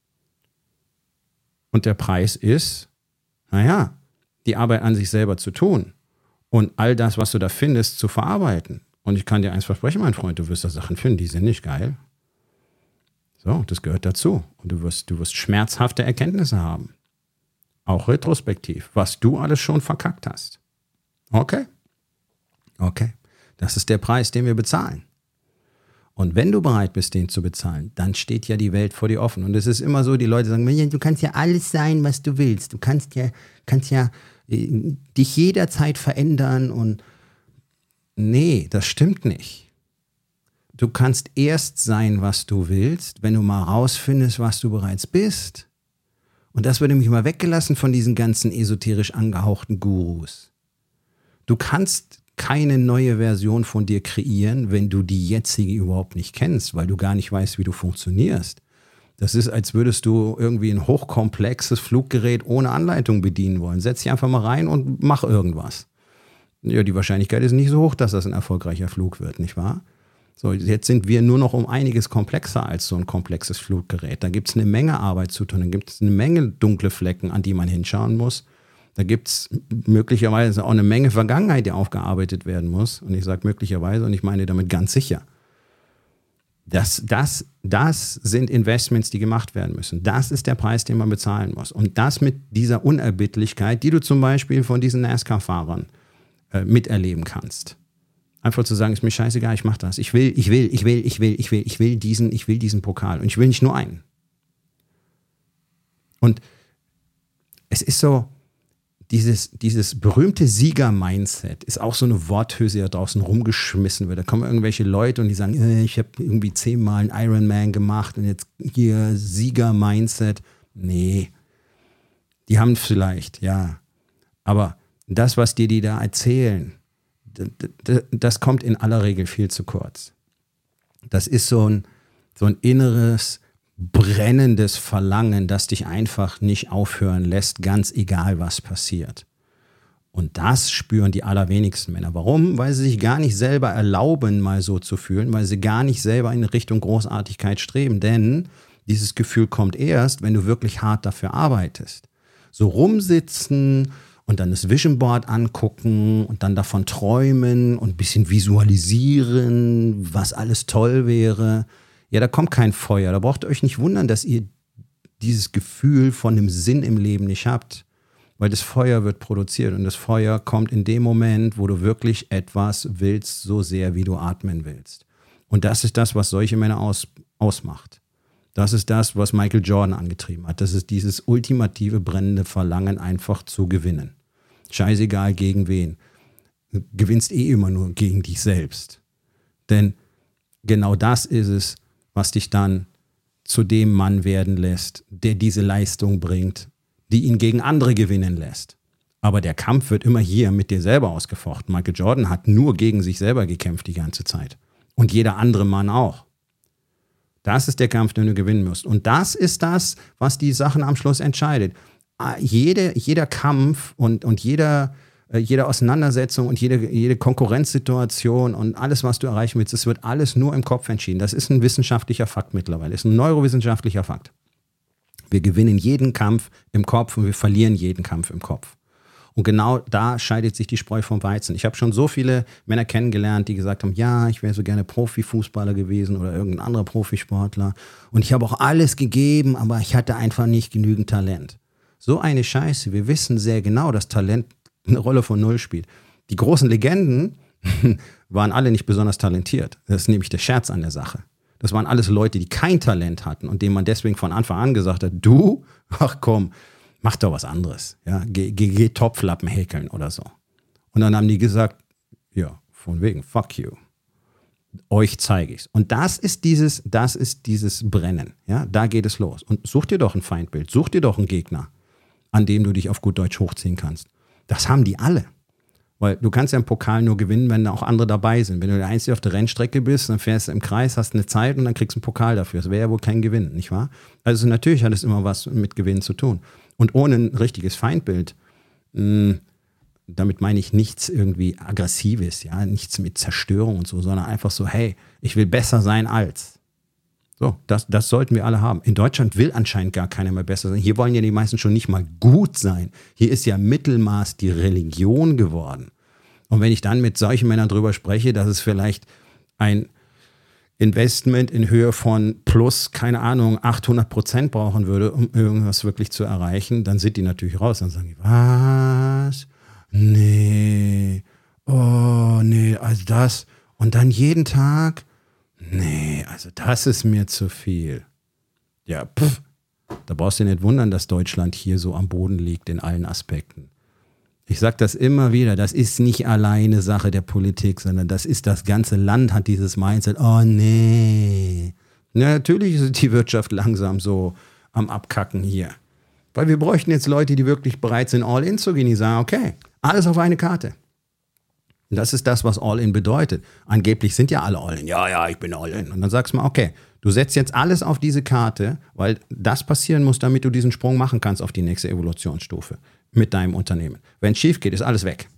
Und der Preis ist, naja, die Arbeit an sich selber zu tun und all das, was du da findest, zu verarbeiten. Und ich kann dir eins versprechen, mein Freund, du wirst da Sachen finden, die sind nicht geil. So, das gehört dazu. Und du wirst, du wirst schmerzhafte Erkenntnisse haben. Auch retrospektiv, was du alles schon verkackt hast. Okay? Okay. Das ist der Preis, den wir bezahlen. Und wenn du bereit bist, den zu bezahlen, dann steht ja die Welt vor dir offen. Und es ist immer so, die Leute sagen, du kannst ja alles sein, was du willst. Du kannst ja, kannst ja äh, dich jederzeit verändern und nee, das stimmt nicht. Du kannst erst sein, was du willst, wenn du mal rausfindest, was du bereits bist. Und das wird nämlich mal weggelassen von diesen ganzen esoterisch angehauchten Gurus. Du kannst keine neue Version von dir kreieren, wenn du die jetzige überhaupt nicht kennst, weil du gar nicht weißt, wie du funktionierst. Das ist, als würdest du irgendwie ein hochkomplexes Fluggerät ohne Anleitung bedienen wollen. Setz dich einfach mal rein und mach irgendwas. Ja, die Wahrscheinlichkeit ist nicht so hoch, dass das ein erfolgreicher Flug wird, nicht wahr? So, jetzt sind wir nur noch um einiges komplexer als so ein komplexes Fluggerät. Da gibt es eine Menge Arbeit zu tun, da gibt es eine Menge dunkle Flecken, an die man hinschauen muss. Da gibt es möglicherweise auch eine Menge Vergangenheit, die aufgearbeitet werden muss. Und ich sage möglicherweise und ich meine damit ganz sicher. Das, das, das sind Investments, die gemacht werden müssen. Das ist der Preis, den man bezahlen muss. Und das mit dieser Unerbittlichkeit, die du zum Beispiel von diesen NASCAR-Fahrern äh, miterleben kannst. Einfach zu sagen, ist mir scheißegal, ich mache das. Ich will, ich will, ich will, ich will, ich will, ich will diesen, ich will diesen Pokal. Und ich will nicht nur einen. Und es ist so, Dieses, dieses berühmte Sieger-Mindset ist auch so eine Worthülse, die da draußen rumgeschmissen wird. Da kommen irgendwelche Leute und die sagen, äh, ich habe irgendwie zehnmal einen Ironman gemacht und jetzt hier Sieger-Mindset. Nee, die haben es vielleicht, ja. Aber das, was dir die da erzählen, das, das kommt in aller Regel viel zu kurz. Das ist so ein, so ein inneres brennendes Verlangen, das dich einfach nicht aufhören lässt, ganz egal, was passiert. Und das spüren die allerwenigsten Männer. Warum? Weil sie sich gar nicht selber erlauben, mal so zu fühlen, weil sie gar nicht selber in Richtung Großartigkeit streben. Denn dieses Gefühl kommt erst, wenn du wirklich hart dafür arbeitest. So rumsitzen und dann das Vision Board angucken und dann davon träumen und ein bisschen visualisieren, was alles toll wäre. Ja, da kommt kein Feuer. Da braucht ihr euch nicht wundern, dass ihr dieses Gefühl von dem Sinn im Leben nicht habt. Weil das Feuer wird produziert und das Feuer kommt in dem Moment, wo du wirklich etwas willst, so sehr, wie du atmen willst. Und das ist das, was solche Männer aus, ausmacht. Das ist das, was Michael Jordan angetrieben hat. Das ist dieses ultimative brennende Verlangen, einfach zu gewinnen. Scheißegal gegen wen. Du gewinnst eh immer nur gegen dich selbst. Denn genau das ist es, was dich dann zu dem Mann werden lässt, der diese Leistung bringt, die ihn gegen andere gewinnen lässt. Aber der Kampf wird immer hier mit dir selber ausgefochten. Michael Jordan hat nur gegen sich selber gekämpft die ganze Zeit. Und jeder andere Mann auch. Das ist der Kampf, den du gewinnen musst. Und das ist das, was die Sachen am Schluss entscheidet. Jede, jeder Kampf und, und jeder... jede Auseinandersetzung und jede, jede Konkurrenzsituation und alles, was du erreichen willst, das wird alles nur im Kopf entschieden. Das ist ein wissenschaftlicher Fakt mittlerweile. Das ist ein neurowissenschaftlicher Fakt. Wir gewinnen jeden Kampf im Kopf und wir verlieren jeden Kampf im Kopf. Und genau da scheidet sich die Spreu vom Weizen. Ich habe schon so viele Männer kennengelernt, die gesagt haben, ja, ich wäre so gerne Profifußballer gewesen oder irgendein anderer Profisportler. Und ich habe auch alles gegeben, aber ich hatte einfach nicht genügend Talent. So eine Scheiße. Wir wissen sehr genau, dass Talent eine Rolle von Null spielt. Die großen Legenden waren alle nicht besonders talentiert. Das ist nämlich der Scherz an der Sache. Das waren alles Leute, die kein Talent hatten und denen man deswegen von Anfang an gesagt hat, du, ach komm, mach doch was anderes. Ja, geh, geh, geh Topflappen häkeln oder so. Und dann haben die gesagt, ja, von wegen, fuck you. Euch zeige ich's. Und das ist dieses, das ist dieses Brennen. Ja, da geht es los. Und such dir doch ein Feindbild, such dir doch einen Gegner, an dem du dich auf gut Deutsch hochziehen kannst. Das haben die alle. Weil du kannst ja im Pokal nur gewinnen, wenn da auch andere dabei sind. Wenn du der Einzige auf der Rennstrecke bist, dann fährst du im Kreis, hast eine Zeit und dann kriegst du einen Pokal dafür. Das wäre ja wohl kein Gewinn, nicht wahr? Also natürlich hat es immer was mit Gewinn zu tun. Und ohne ein richtiges Feindbild, mh, damit meine ich nichts irgendwie Aggressives, ja, nichts mit Zerstörung und so, sondern einfach so, hey, ich will besser sein als. So, das, das sollten wir alle haben. In Deutschland will anscheinend gar keiner mehr besser sein. Hier wollen ja die meisten schon nicht mal gut sein. Hier ist ja Mittelmaß die Religion geworden. Und wenn ich dann mit solchen Männern drüber spreche, dass es vielleicht ein Investment in Höhe von plus, keine Ahnung, achthundert Prozent brauchen würde, um irgendwas wirklich zu erreichen, dann sind die natürlich raus. Dann sagen die, was? Nee. Oh, nee, also das. Und dann jeden Tag? Nee, also das ist mir zu viel. Ja, pff, da brauchst du dir nicht wundern, dass Deutschland hier so am Boden liegt in allen Aspekten. Ich sage das immer wieder, das ist nicht alleine Sache der Politik, sondern das ist, das ganze Land hat dieses Mindset, oh nee. Ja, natürlich ist die Wirtschaft langsam so am Abkacken hier. Weil wir bräuchten jetzt Leute, die wirklich bereit sind, all in zu gehen, die sagen, okay, alles auf eine Karte. Und das ist das, was All-In bedeutet. Angeblich sind ja alle All-In. Ja, ja, ich bin All-In. Und dann sagst du mal, okay, du setzt jetzt alles auf diese Karte, weil das passieren muss, damit du diesen Sprung machen kannst auf die nächste Evolutionsstufe mit deinem Unternehmen. Wenn es schief geht, ist alles weg.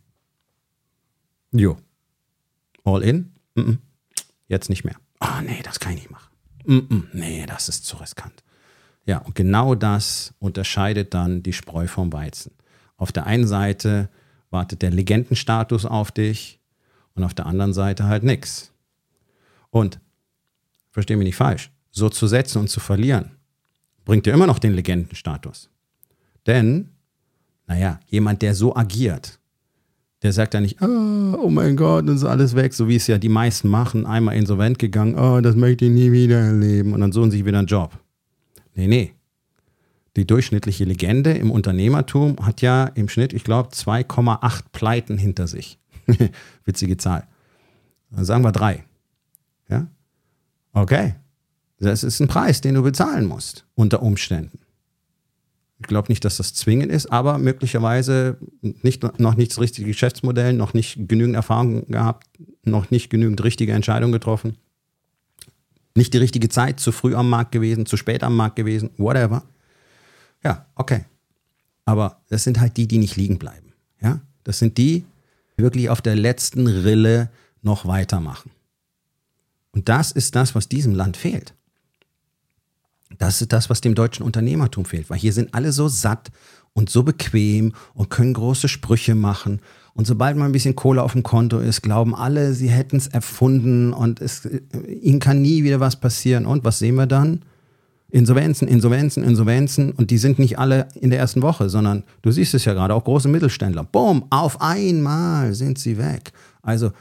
Jo. All-In? Mm-mm. Jetzt nicht mehr. Ah, oh, nee, das kann ich nicht machen. Mm-mm. Nee, das ist zu riskant. Ja, und genau das unterscheidet dann die Spreu vom Weizen. Auf der einen Seite wartet der Legendenstatus auf dich und auf der anderen Seite halt nichts. Und, versteh mich nicht falsch, so zu setzen und zu verlieren, bringt dir immer noch den Legendenstatus. Denn, naja, jemand, der so agiert, der sagt ja nicht, oh, oh mein Gott, das ist alles weg, so wie es ja die meisten machen, einmal insolvent gegangen, oh, das möchte ich nie wieder erleben und dann suchen sich wieder einen Job. Nee, nee. Die durchschnittliche Legende im Unternehmertum hat ja im Schnitt, ich glaube, zwei Komma acht Pleiten hinter sich. Witzige Zahl. Dann sagen wir drei. Ja? Okay. Das ist ein Preis, den du bezahlen musst, unter Umständen. Ich glaube nicht, dass das zwingend ist, aber möglicherweise nicht, noch nicht das richtige Geschäftsmodell, noch nicht genügend Erfahrung gehabt, noch nicht genügend richtige Entscheidungen getroffen, nicht die richtige Zeit, zu früh am Markt gewesen, zu spät am Markt gewesen, whatever. Ja, okay. Aber das sind halt die, die nicht liegen bleiben. Ja? Das sind die, die wirklich auf der letzten Rille noch weitermachen. Und das ist das, was diesem Land fehlt. Das ist das, was dem deutschen Unternehmertum fehlt. Weil hier sind alle so satt und so bequem und können große Sprüche machen. Und sobald mal ein bisschen Kohle auf dem Konto ist, glauben alle, sie hätten es erfunden und es, ihnen kann nie wieder was passieren. Und was sehen wir dann? Insolvenzen, Insolvenzen, Insolvenzen und die sind nicht alle in der ersten Woche, sondern du siehst es ja gerade, auch große Mittelständler. Boom, auf einmal sind sie weg. Also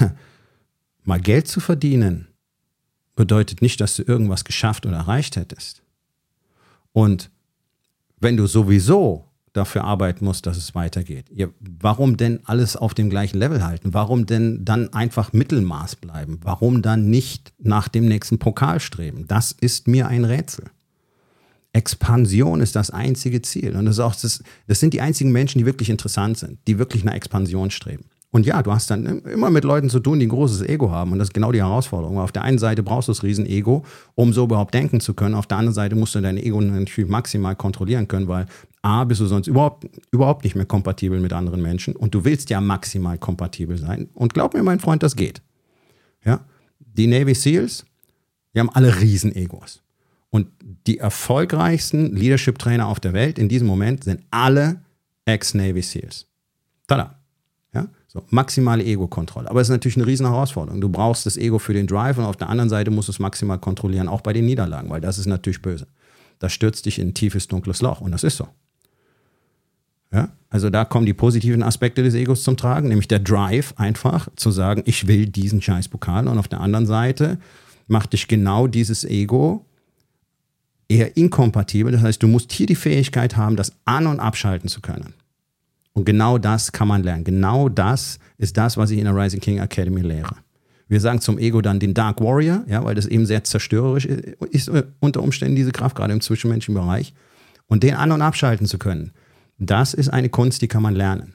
mal Geld zu verdienen bedeutet nicht, dass du irgendwas geschafft oder erreicht hättest. Und wenn du sowieso dafür arbeiten musst, dass es weitergeht, ja, warum denn alles auf dem gleichen Level halten? Warum denn dann einfach Mittelmaß bleiben? Warum dann nicht nach dem nächsten Pokal streben? Das ist mir ein Rätsel. Expansion ist das einzige Ziel. Und das, ist auch das, das sind die einzigen Menschen, die wirklich interessant sind, die wirklich nach Expansion streben. Und ja, du hast dann immer mit Leuten zu tun, die ein großes Ego haben. Und das ist genau die Herausforderung. Auf der einen Seite brauchst du das Riesenego, um so überhaupt denken zu können. Auf der anderen Seite musst du dein Ego natürlich maximal kontrollieren können, weil A, bist du sonst überhaupt, überhaupt nicht mehr kompatibel mit anderen Menschen. Und du willst ja maximal kompatibel sein. Und glaub mir, mein Freund, das geht. Ja? Die Navy Seals, die haben alle Riesenegos. Und die erfolgreichsten Leadership-Trainer auf der Welt in diesem Moment sind alle Ex-Navy Seals. Tada. Ja? So, maximale Ego-Kontrolle. Aber es ist natürlich eine riesen Herausforderung. Du brauchst das Ego für den Drive und auf der anderen Seite musst du es maximal kontrollieren, auch bei den Niederlagen, weil das ist natürlich böse. Das stürzt dich in ein tiefes, dunkles Loch und das ist so. Ja? Also da kommen die positiven Aspekte des Egos zum Tragen, nämlich der Drive einfach zu sagen, ich will diesen scheiß Pokal, und auf der anderen Seite macht dich genau dieses Ego eher inkompatibel. Das heißt, du musst hier die Fähigkeit haben, das an- und abschalten zu können. Und genau das kann man lernen. Genau das ist das, was ich in der Rising King Academy lehre. Wir sagen zum Ego dann den Dark Warrior, ja, weil das eben sehr zerstörerisch ist, ist unter Umständen diese Kraft, gerade im zwischenmenschlichen Bereich. Und den an- und abschalten zu können, das ist eine Kunst, die kann man lernen.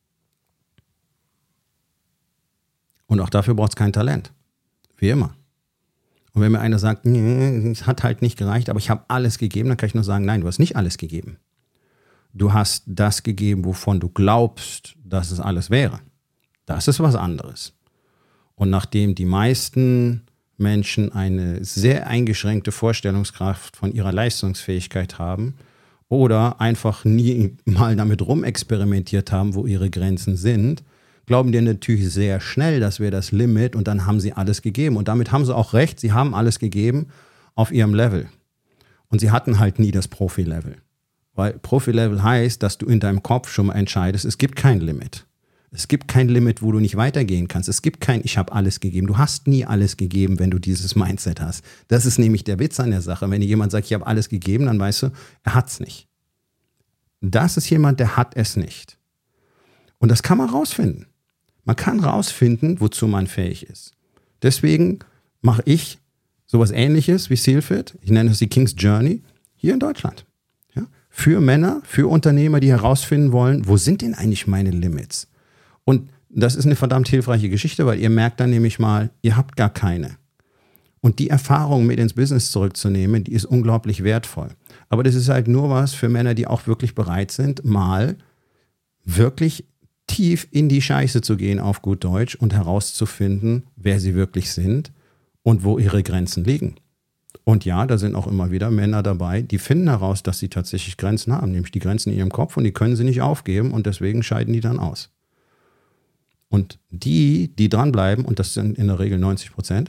Und auch dafür braucht es kein Talent. Wie immer. Und wenn mir einer sagt, nee, es hat halt nicht gereicht, aber ich habe alles gegeben, dann kann ich nur sagen, nein, du hast nicht alles gegeben. Du hast das gegeben, wovon du glaubst, dass es alles wäre. Das ist was anderes. Und nachdem die meisten Menschen eine sehr eingeschränkte Vorstellungskraft von ihrer Leistungsfähigkeit haben oder einfach nie mal damit rumexperimentiert haben, wo ihre Grenzen sind, glauben die natürlich sehr schnell, das wäre das Limit, und dann haben sie alles gegeben. Und damit haben sie auch recht, sie haben alles gegeben auf ihrem Level. Und sie hatten halt nie das Profi-Level. Weil Profi-Level heißt, dass du in deinem Kopf schon mal entscheidest, es gibt kein Limit. Es gibt kein Limit, wo du nicht weitergehen kannst. Es gibt kein, ich habe alles gegeben. Du hast nie alles gegeben, wenn du dieses Mindset hast. Das ist nämlich der Witz an der Sache. Wenn dir jemand sagt, ich habe alles gegeben, dann weißt du, er hat es nicht. Das ist jemand, der hat es nicht. Und das kann man rausfinden. Man kann rausfinden, wozu man fähig ist. Deswegen mache ich sowas Ähnliches wie Sealfit. Ich nenne es die King's Journey hier in Deutschland. Ja? Für Männer, für Unternehmer, die herausfinden wollen, wo sind denn eigentlich meine Limits? Und das ist eine verdammt hilfreiche Geschichte, weil ihr merkt dann nämlich mal, ihr habt gar keine. Und die Erfahrung mit ins Business zurückzunehmen, die ist unglaublich wertvoll. Aber das ist halt nur was für Männer, die auch wirklich bereit sind, mal wirklich tief in die Scheiße zu gehen, auf gut Deutsch, und herauszufinden, wer sie wirklich sind und wo ihre Grenzen liegen. Und ja, da sind auch immer wieder Männer dabei, die finden heraus, dass sie tatsächlich Grenzen haben, nämlich die Grenzen in ihrem Kopf, und die können sie nicht aufgeben, und deswegen scheiden die dann aus. Und die, die dranbleiben, und das sind in der Regel neunzig Prozent,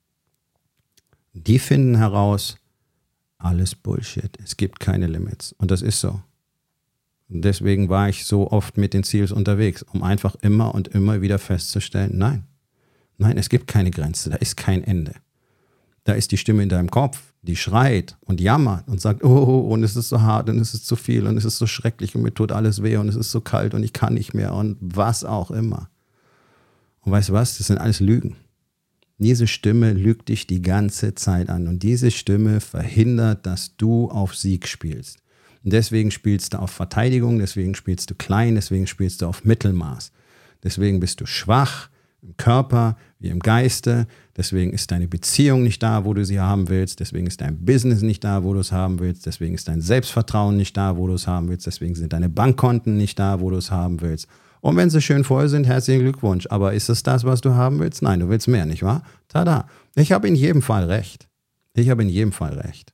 die finden heraus, alles Bullshit, es gibt keine Limits. Und das ist so. Und deswegen war ich so oft mit den Seals unterwegs, um einfach immer und immer wieder festzustellen, nein, nein, es gibt keine Grenze, da ist kein Ende. Da ist die Stimme in deinem Kopf, die schreit und jammert und sagt, oh, und es ist so hart und es ist zu viel und es ist so schrecklich und mir tut alles weh und es ist so kalt und ich kann nicht mehr und was auch immer. Und weißt du was, das sind alles Lügen. Diese Stimme lügt dich die ganze Zeit an, und diese Stimme verhindert, dass du auf Sieg spielst. Und deswegen spielst du auf Verteidigung, deswegen spielst du klein, deswegen spielst du auf Mittelmaß. Deswegen bist du schwach im Körper wie im Geiste, deswegen ist deine Beziehung nicht da, wo du sie haben willst, deswegen ist dein Business nicht da, wo du es haben willst, deswegen ist dein Selbstvertrauen nicht da, wo du es haben willst, deswegen sind deine Bankkonten nicht da, wo du es haben willst. Und wenn sie schön voll sind, herzlichen Glückwunsch. Aber ist es das, was du haben willst? Nein, du willst mehr, nicht wahr? Tada! Ich habe in jedem Fall recht. Ich habe in jedem Fall recht.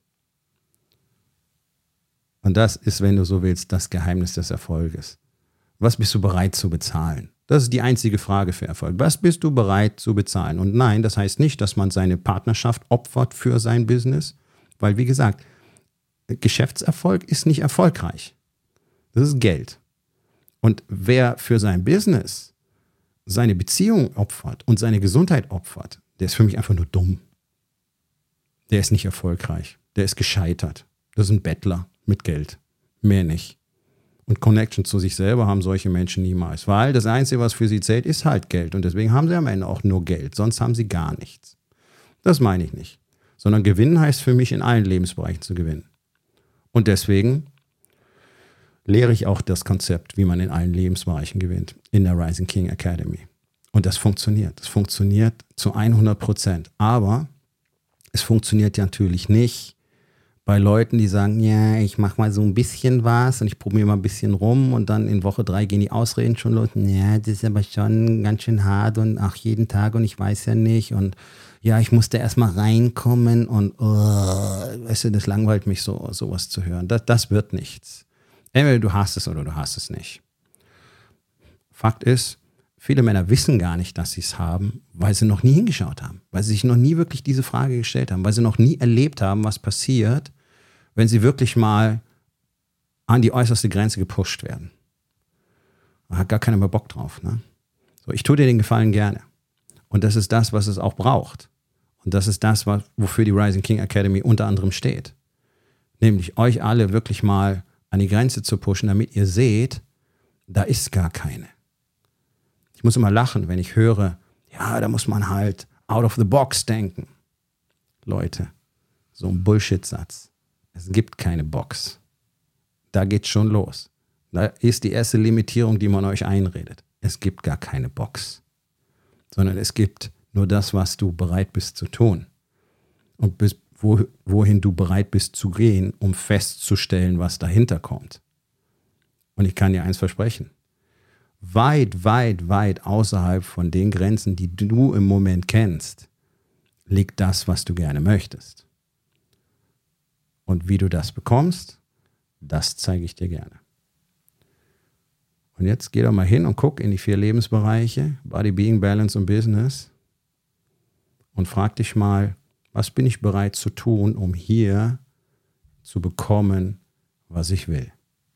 Und das ist, wenn du so willst, das Geheimnis des Erfolges. Was bist du bereit zu bezahlen? Das ist die einzige Frage für Erfolg. Was bist du bereit zu bezahlen? Und nein, das heißt nicht, dass man seine Partnerschaft opfert für sein Business. Weil, wie gesagt, Geschäftserfolg ist nicht erfolgreich. Das ist Geld. Und wer für sein Business seine Beziehung opfert und seine Gesundheit opfert, der ist für mich einfach nur dumm. Der ist nicht erfolgreich. Der ist gescheitert. Das ist ein Bettler mit Geld. Mehr nicht. Und Connection zu sich selber haben solche Menschen niemals. Weil das Einzige, was für sie zählt, ist halt Geld. Und deswegen haben sie am Ende auch nur Geld. Sonst haben sie gar nichts. Das meine ich nicht. Sondern gewinnen heißt für mich, in allen Lebensbereichen zu gewinnen. Und deswegen lehre ich auch das Konzept, wie man in allen Lebensbereichen gewinnt, in der Rising King Academy. Und das funktioniert. Das funktioniert zu hundert Prozent. Aber es funktioniert ja natürlich nicht bei Leuten, die sagen, ja, ich mache mal so ein bisschen was und ich probiere mal ein bisschen rum, und dann in Woche drei gehen die Ausreden schon los. Ja, das ist aber schon ganz schön hart und ach, jeden Tag und ich weiß ja nicht und ja, ich musste erstmal reinkommen und oh, weißt du, das langweilt mich so, sowas zu hören. Das, das wird nichts. Entweder du hast es oder du hast es nicht. Fakt ist, viele Männer wissen gar nicht, dass sie es haben, weil sie noch nie hingeschaut haben, weil sie sich noch nie wirklich diese Frage gestellt haben, weil sie noch nie erlebt haben, was passiert, wenn sie wirklich mal an die äußerste Grenze gepusht werden. Da hat gar keiner mehr Bock drauf. Ne? So, ich tue dir den Gefallen gerne. Und das ist das, was es auch braucht. Und das ist das, wofür die Rising King Academy unter anderem steht. Nämlich euch alle wirklich mal an die Grenze zu pushen, damit ihr seht, da ist gar keine. Ich muss immer lachen, wenn ich höre, ja, da muss man halt out of the box denken. Leute, so ein Bullshit-Satz. Es gibt keine Box. Da geht's schon los. Da ist die erste Limitierung, die man euch einredet. Es gibt gar keine Box. Sondern es gibt nur das, was du bereit bist zu tun. Und bis, wo, wohin du bereit bist zu gehen, um festzustellen, was dahinter kommt. Und ich kann dir eins versprechen. Weit, weit, weit außerhalb von den Grenzen, die du im Moment kennst, liegt das, was du gerne möchtest. Und wie du das bekommst, das zeige ich dir gerne. Und jetzt geh doch mal hin und guck in die vier Lebensbereiche, Body, Being, Balance und Business, und frag dich mal, was bin ich bereit zu tun, um hier zu bekommen, was ich will.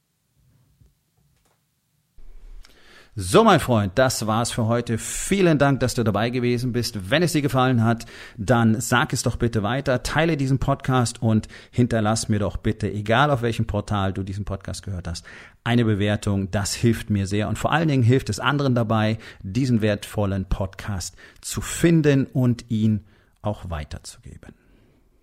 So, mein Freund, das war's für heute. Vielen Dank, dass du dabei gewesen bist. Wenn es dir gefallen hat, dann sag es doch bitte weiter, teile diesen Podcast und hinterlass mir doch bitte, egal auf welchem Portal du diesen Podcast gehört hast, eine Bewertung. Das hilft mir sehr und vor allen Dingen hilft es anderen dabei, diesen wertvollen Podcast zu finden und ihn auch weiterzugeben.